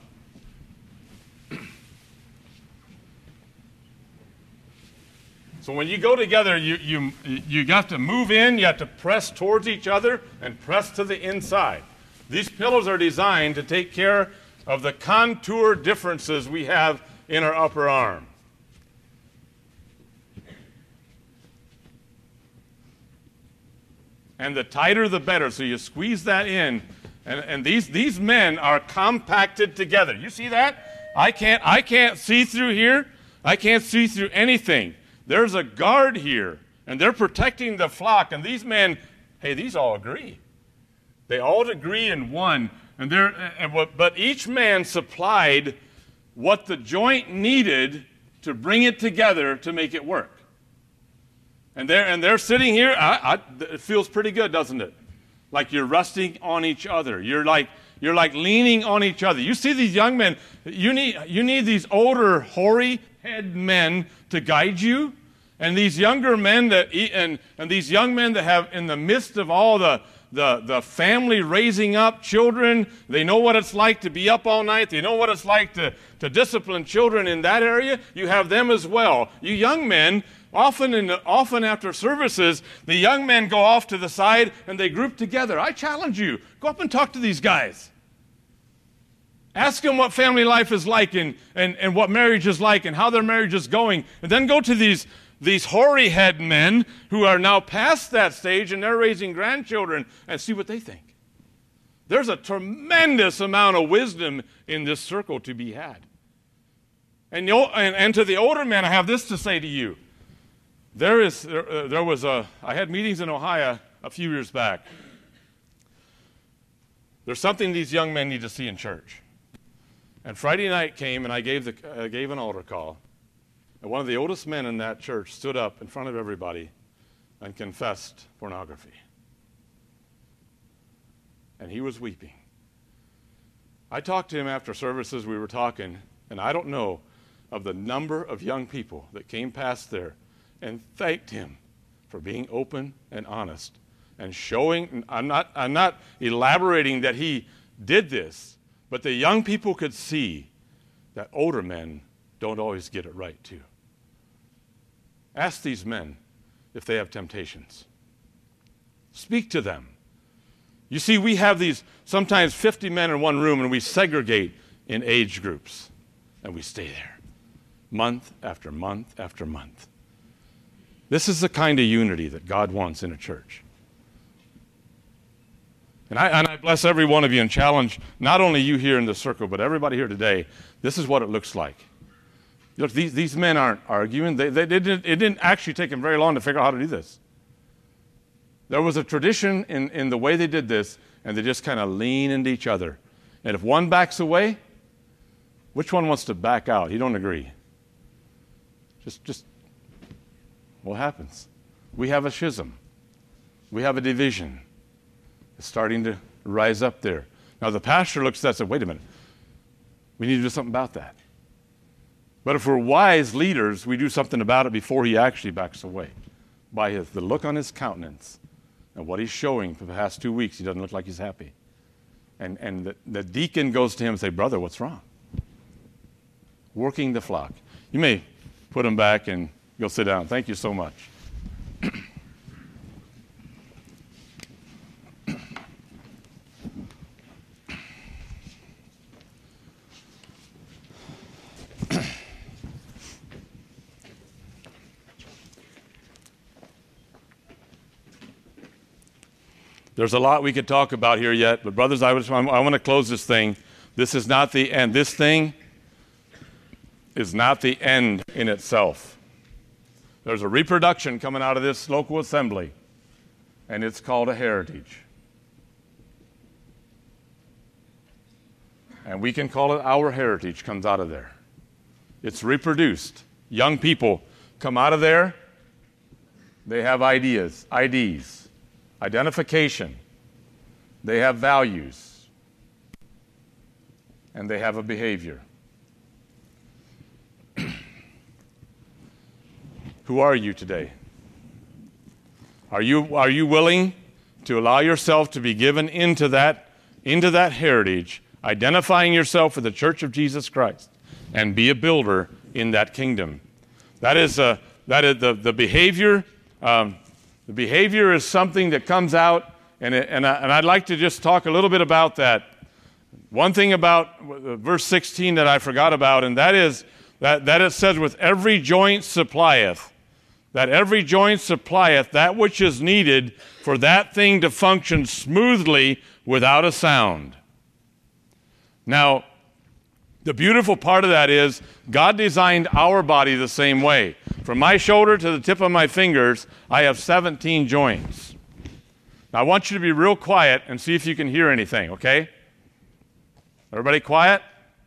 So when you go together, you got to move in, you have to press towards each other and press to the inside. These pillows are designed to take care of the contour differences we have in our upper arm. And the tighter the better, so you squeeze that in. And these men are compacted together. You see that? I can't see through here. I can't see through anything. There's a guard here, and they're protecting the flock. And these men, hey, these all agree. They all agree in one. But each man supplied what the joint needed to bring it together to make it work. And they're sitting here. It feels pretty good, doesn't it? Like you're resting on each other. You're like leaning on each other. You see these young men. You need these older, hoary head men to guide you, and these younger men and these young men that have in the midst of all the family raising up children. They know what it's like to be up all night. They know what it's like to discipline children in that area. You have them as well. You young men, often after services, the young men go off to the side and they group together. I challenge you, go up and talk to these guys. Ask them what family life is like and what marriage is like and how their marriage is going. And then go to these hoary head men who are now past that stage and they're raising grandchildren and see what they think. There's a tremendous amount of wisdom in this circle to be had. And to the older men, I have this to say to you. I had meetings in Ohio a few years back. There's something these young men need to see in church. And Friday night came, and I gave an altar call. And one of the oldest men in that church stood up in front of everybody and confessed pornography. And he was weeping. I talked to him after services. We were talking, and I don't know of the number of young people that came past there and thanked him for being open and honest and showing. I'm not elaborating that he did this, but the young people could see that older men don't always get it right too. Ask these men if they have temptations. Speak to them. You see, we have these sometimes 50 men in one room, and we segregate in age groups, and we stay there month after month after month. This is the kind of unity that God wants in a church. And I bless every one of you and challenge not only you here in the circle, but everybody here today. This is what it looks like. Look, these men aren't arguing. It didn't actually take them very long to figure out how to do this. There was a tradition in the way they did this, and they just kind of lean into each other. And if one backs away, which one wants to back out? He don't agree. Just what happens? We have a schism. We have a division. It's starting to rise up there. Now the pastor looks at that and says, wait a minute. We need to do something about that. But if we're wise leaders, we do something about it before he actually backs away. By the look on his countenance and what he's showing for the past 2 weeks, he doesn't look like he's happy. And the deacon goes to him and says, brother, what's wrong? Working the flock. You may put him back and go sit down. Thank you so much. There's a lot we could talk about here yet, but brothers, I want to close this thing. This is not the end. This thing is not the end in itself. There's a reproduction coming out of this local assembly, and it's called a heritage. And we can call it our heritage comes out of there. It's reproduced. Young people come out of there. They have ideas, IDs, identification. They have values. And they have a behavior. Who are you today? Are you willing to allow yourself to be given into that heritage, identifying yourself with the Church of Jesus Christ, and be a builder in that kingdom? That is the behavior. The behavior is something that comes out, and I'd like to just talk a little bit about that. One thing about verse 16 that I forgot about, and that is that it says, "With every joint supplieth." That every joint supplieth that which is needed for that thing to function smoothly without a sound. Now, the beautiful part of that is God designed our body the same way. From my shoulder to the tip of my fingers, I have 17 joints. Now, I want you to be real quiet and see if you can hear anything, okay? Everybody quiet?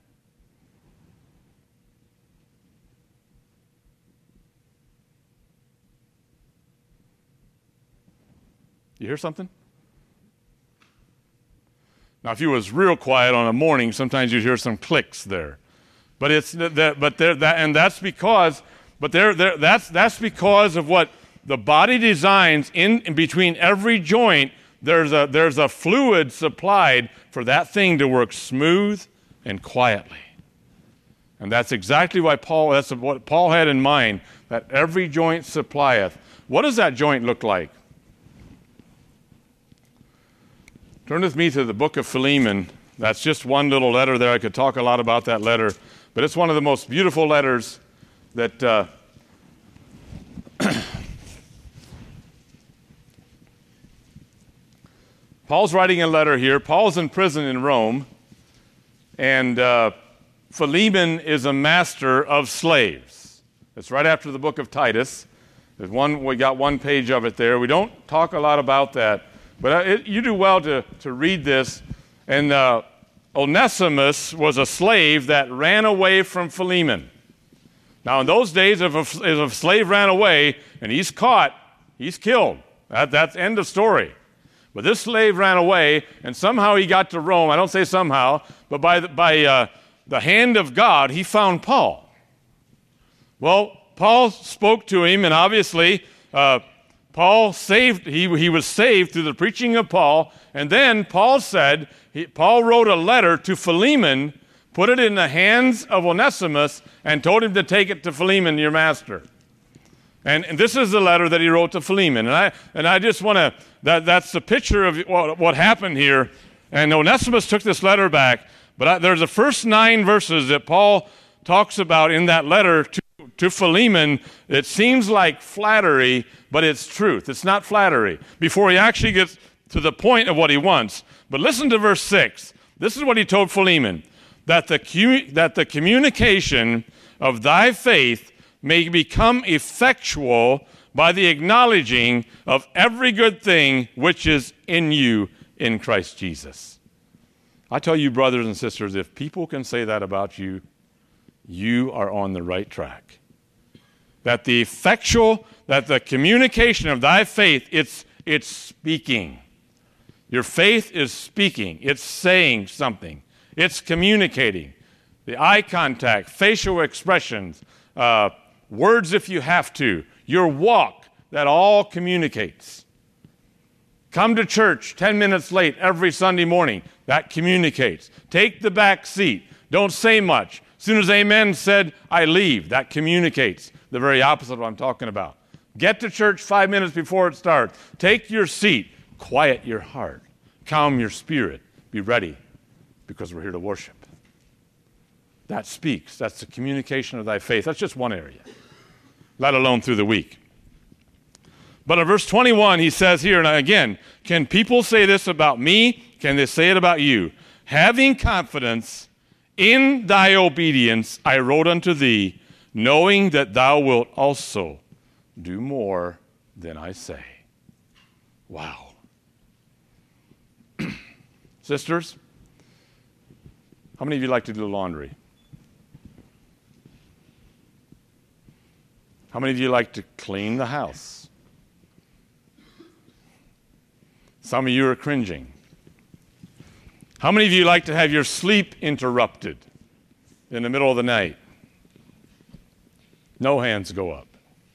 You hear something? Now, if you was real quiet on a morning, sometimes you'd hear some clicks there. But that's because of what the body designs in between every joint. There's a fluid supplied for that thing to work smooth and quietly. And that's exactly why that's what Paul had in mind, that every joint supplieth. What does that joint look like? Turn with me to the book of Philemon. That's just one little letter there. I could talk a lot about that letter, but it's one of the most beautiful letters that Paul's writing a letter here. Paul's in prison in Rome, and Philemon is a master of slaves. It's right after the book of Titus. We got one page of it there. We don't talk a lot about that. But you do well to read this. And Onesimus was a slave that ran away from Philemon. Now, in those days, if a slave ran away and he's caught, he's killed. That's end of story. But this slave ran away, and somehow he got to Rome. I don't say somehow, but by the hand of God, he found Paul. Well, Paul spoke to him, and obviously Paul he was saved through the preaching of Paul, and then Paul wrote a letter to Philemon, put it in the hands of Onesimus, and told him to take it to Philemon, your master. And this is the letter that he wrote to Philemon. And I just want to, that's the picture of what happened here. And Onesimus took this letter back, but there's the first 9 verses that Paul talks about in that letter to Philemon. It seems like flattery, but it's truth. It's not flattery. Before he actually gets to the point of what he wants. But listen to verse 6. This is what he told Philemon, that the communication of thy faith may become effectual by the acknowledging of every good thing which is in you in Christ Jesus. I tell you, brothers and sisters, if people can say that about you, you are on the right track. That the communication of thy faith, it's speaking. Your faith is speaking. It's saying something. It's communicating. The eye contact, facial expressions, words if you have to, your walk, that all communicates. Come to church 10 minutes late every Sunday morning. That communicates. Take the back seat. Don't say much. As soon as amen said, I leave. That communicates. The very opposite of what I'm talking about. Get to church 5 minutes before it starts. Take your seat. Quiet your heart. Calm your spirit. Be ready, because we're here to worship. That speaks. That's the communication of thy faith. That's just one area, let alone through the week. But in verse 21, he says here, and again, can people say this about me? Can they say it about you? Having confidence in thy obedience, I wrote unto thee, knowing that thou wilt also do more than I say. Wow. Sisters, how many of you like to do laundry? How many of you like to clean the house? Some of you are cringing. How many of you like to have your sleep interrupted in the middle of the night? No hands go up.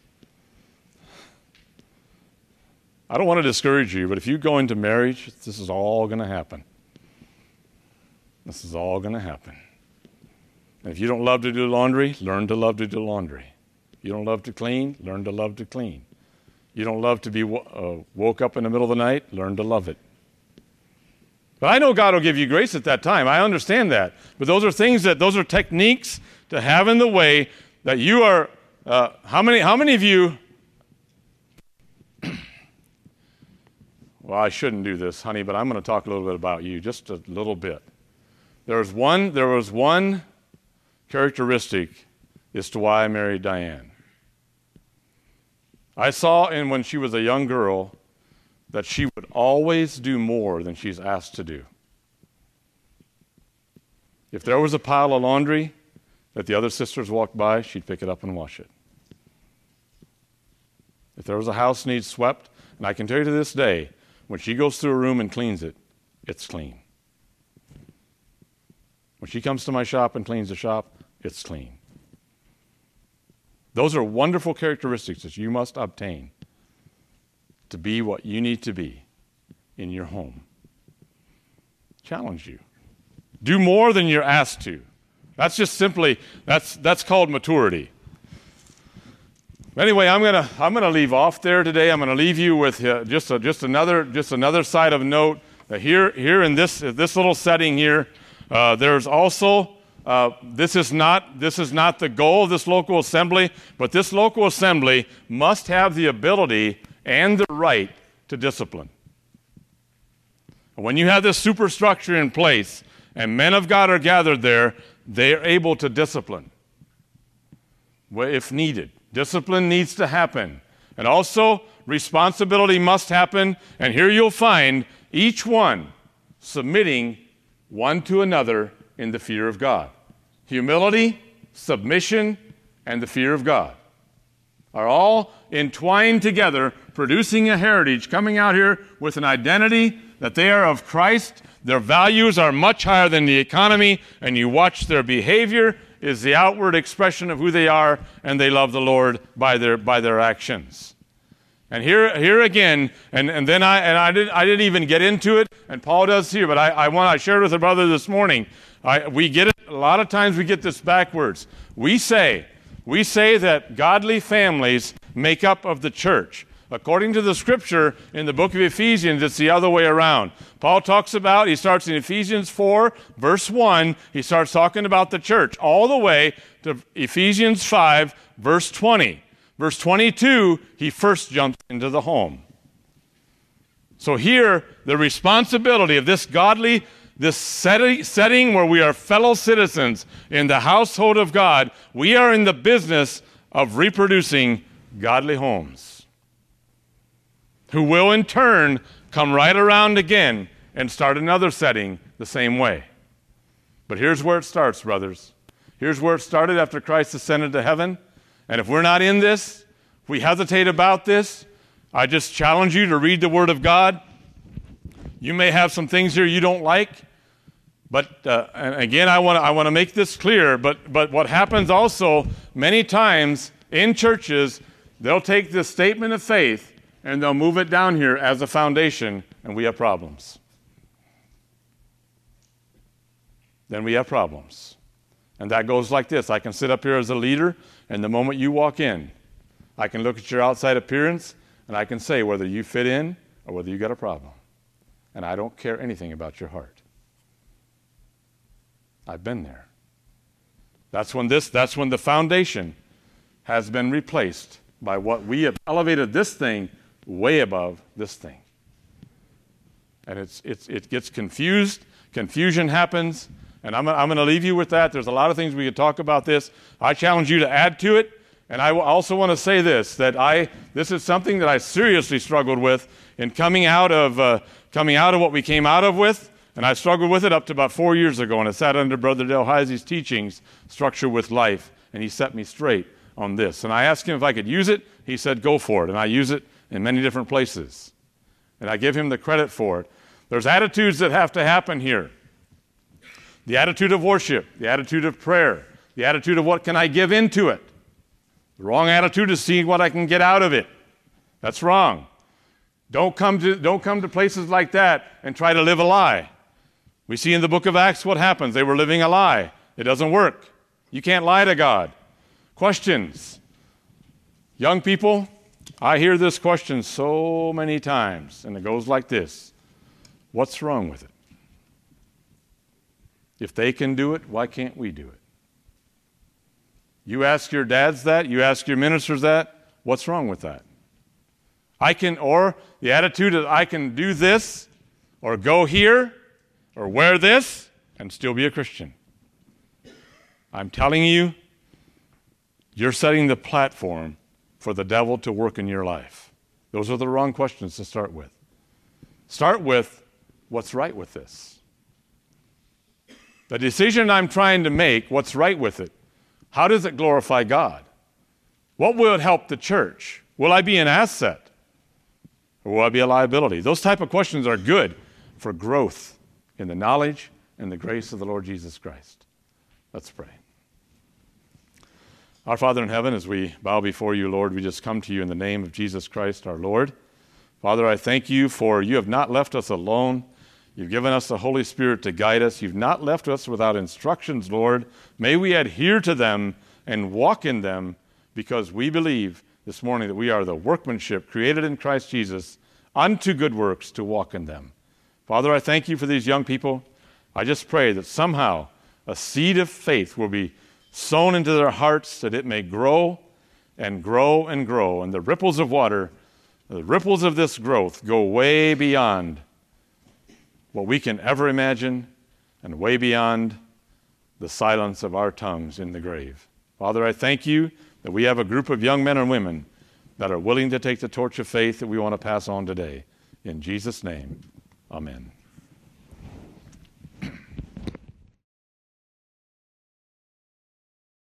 I don't want to discourage you, but if you go into marriage, this is all going to happen. This is all going to happen. And if you don't love to do laundry, learn to love to do laundry. You don't love to clean, learn to love to clean. You don't love to be woke up in the middle of the night, learn to love it. But I know God will give you grace at that time. I understand that. But those are techniques to have in the way that you are, how many of you, well, I shouldn't do this, honey, but I'm going to talk a little bit about you, just a little bit. There was one characteristic as to why I married Diane. I saw when she was a young girl that she would always do more than she's asked to do. If there was a pile of laundry that the other sisters walked by, she'd pick it up and wash it. If there was a house needs swept, and I can tell you to this day, when she goes through a room and cleans it, it's clean. When she comes to my shop and cleans the shop, it's clean. Those are wonderful characteristics that you must obtain to be what you need to be in your home. Challenge you. Do more than you're asked to. That's just simply, that's called maturity. Anyway, I'm gonna leave off there today. I'm gonna leave you with just another side of note. Here in this little setting here, there's also. This is not the goal of this local assembly, but this local assembly must have the ability and the right to discipline. When you have this superstructure in place and men of God are gathered there, they are able to discipline if needed. Discipline needs to happen. And also, responsibility must happen. And here you'll find each one submitting one to another in the fear of God. Humility, submission, and the fear of God are all entwined together, producing a heritage, coming out here with an identity that they are of Christ. Their values are much higher than the economy, and you watch their behavior is the outward expression of who they are, and they love the Lord by their actions. And here again, and then I didn't even get into it, and Paul does here, but I shared with a brother this morning. We get it a lot of times. We get this backwards. We say that godly families make up of the church. According to the scripture in the book of Ephesians, it's the other way around. Paul talks about, he starts in Ephesians 4, verse 1, he starts talking about the church, all the way to Ephesians 5, verse 20. Verse 22, he first jumps into the home. So here, the responsibility of this setting where we are fellow citizens in the household of God, we are in the business of reproducing godly homes, who will in turn come right around again and start another setting the same way. But here's where it starts, brothers. Here's where it started after Christ ascended to heaven. And if we're not in this, if we hesitate about this, I just challenge you to read the Word of God. You may have some things here you don't like, but and again, I want to make this clear. But what happens also many times in churches, they'll take this statement of faith and they'll move it down here as a foundation, and we have problems. Then we have problems. And that goes like this. I can sit up here as a leader, and the moment you walk in, I can look at your outside appearance, and I can say whether you fit in or whether you got a problem. And I don't care anything about your heart. I've been there. That's when the foundation has been replaced by what we have elevated this thing way above this thing. And it gets confused. Confusion happens. And I'm going to leave you with that. There's a lot of things we could talk about this. I challenge you to add to it. And I also want to say this, that this is something that I seriously struggled with in coming out of what we came out of with. And I struggled with it up to about 4 years ago. And I sat under Brother Del Heisey's teachings, Structure with Life. And he set me straight on this. And I asked him if I could use it. He said, go for it. And I use it in many different places. And I give him the credit for it. There's attitudes that have to happen here. The attitude of worship, the attitude of prayer, the attitude of what can I give into it. The wrong attitude is seeing what I can get out of it. That's wrong. Don't come to places like that and try to live a lie. We see in the book of Acts what happens. They were living a lie. It doesn't work. You can't lie to God. Questions. Young people, I hear this question so many times, and it goes like this. What's wrong with it? If they can do it, why can't we do it? You ask your dads that, you ask your ministers that, what's wrong with that? Or the attitude that I can do this, or go here, or wear this, and still be a Christian. I'm telling you, you're setting the platform for the devil to work in your life. Those are the wrong questions to start with. Start with, what's right with this? The decision I'm trying to make, what's right with it? How does it glorify God? What will it help the church? Will I be an asset? Or will I be a liability? Those type of questions are good for growth in the knowledge and the grace of the Lord Jesus Christ. Let's pray. Our Father in heaven, as we bow before you, Lord, we just come to you in the name of Jesus Christ, our Lord. Father, I thank you for you have not left us alone. You've given us the Holy Spirit to guide us. You've not left us without instructions, Lord. May we adhere to them and walk in them, because we believe this morning that we are the workmanship created in Christ Jesus unto good works to walk in them. Father, I thank you for these young people. I just pray that somehow a seed of faith will be sown into their hearts, that it may grow and grow and grow. And the ripples of water, the ripples of this growth go way beyond what we can ever imagine and way beyond the silence of our tongues in the grave. Father, I thank you that we have a group of young men and women that are willing to take the torch of faith that we want to pass on today. In Jesus' name, amen.